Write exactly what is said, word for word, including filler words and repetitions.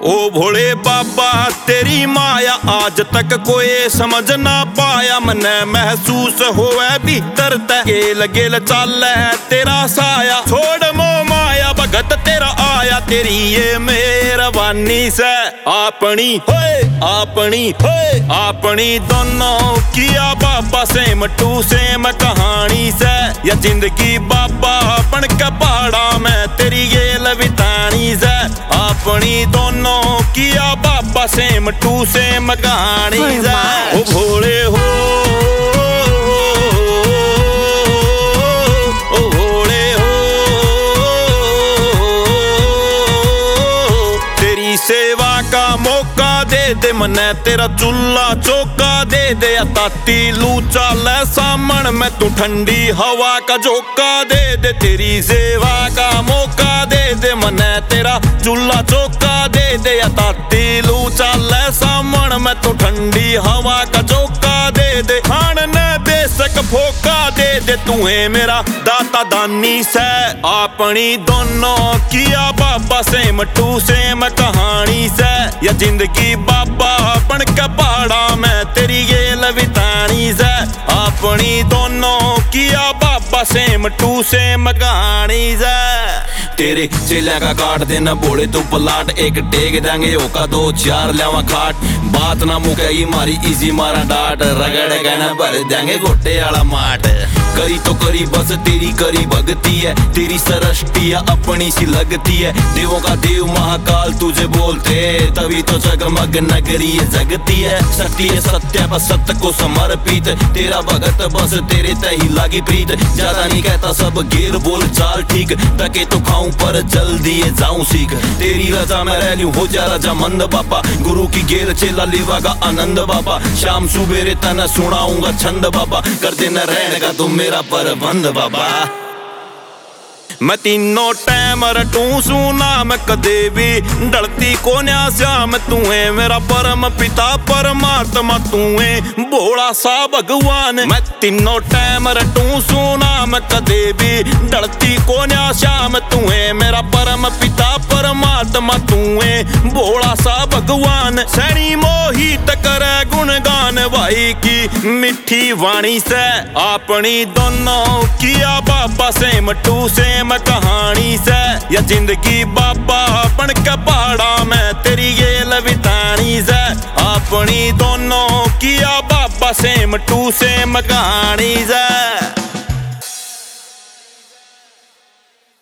ओ भोले बाबा तेरी माया आज तक कोई समझ ना पाया। मने महसूस होवे भीतर ते गेल गेल चाले तेरा साया। छोड़ मोह माया भगत तेरा आया, तेरी ये मेहरबानी से अपनी होए अपनी होए अपनी दोनों किया बाबा सेम टू सेम कहानी से। या जिंदगी बाबा बन के पहाड़ा में तेरी गेल बितानी से। अपनी दोनों किया बाबा सेम टू सेम कहानी से। ओ भोले हो ओ भोले हो तेरी सेवा का मौका दे दे मने तेरा चूल्हा चौका दे दे। ताती लू चाले सामन में तू ठंडी हवा का झोंका दे दे। तेरी सेवा का मौका दे दे मने तेरा चूल्हा चौका दे दे। ताती लू चाले सामन में तू ठंडी हवा का झोंका दे दे। खान ने बेशक फोका दे दे तू है मेरा दाता दानी से। अपनी दोनों किया बाबा सेम टू सेम कहानी से। या जिंदगी बाबा बन के पहाड़ा में तेरी गेल बितानी से। अपनी दोनों किया बाबा सेम टू सेम कहानी से। तेरे चेला का काट देना बोले तू पलाट, एक टेक देंगे ओका दो चार लेवा खाट। बात ना मुकेगी मारी इजी मारा डाट, रगड़ गना भर देंगे गोटे वाला माट। करी तो करी बस तेरी करी भगती है, तेरी सृष्टि अपनी सी लगती है। देवों का देव महाकाल तुझे बोलते तभी तो जगमग नगरी जगती है। शक्ति है सत्य पर सत्य को समर्पित, तेरा भगत बस तेरे तही लागी प्रीत। ज्यादा नहीं कहता सब गेर बोल चाल ठीक, तके तो खाऊं पर जल्दी जाऊं सीख। तेरी रजा में रह लूं हो जा राजा मंद बाबा, गुरु की गेर चेला लेवा का आनंद बाबा। शाम सुबेरे तना सुनाऊंगा छंद बाबा, कर देना रहने का तुम मेरा परबंध बाबा। मैं तीनों टाइम रटूं सुनाम कदे भी डरती को न्या श्याम। तू है मेरा परम पिता परमात्मा, तू है भोला सा भगवान। मैं तीनों टाइम रटूं सुनाम कदे भी डरती को न्या श्याम। तू है मेरा परम पिता परमात्मा, तू है भोला सा भगवान। सैनी मोहित करे गुणगान भाई की मिठी वाणी से। अपनी दोनों किया बाबा सेम टू सेम कहानी से। या जिंदगी बाबा बन के पहाड़ा में तेरी गेल बितानी से। अपनी दोनों किया बाबा सेम टू सेम कहानी से।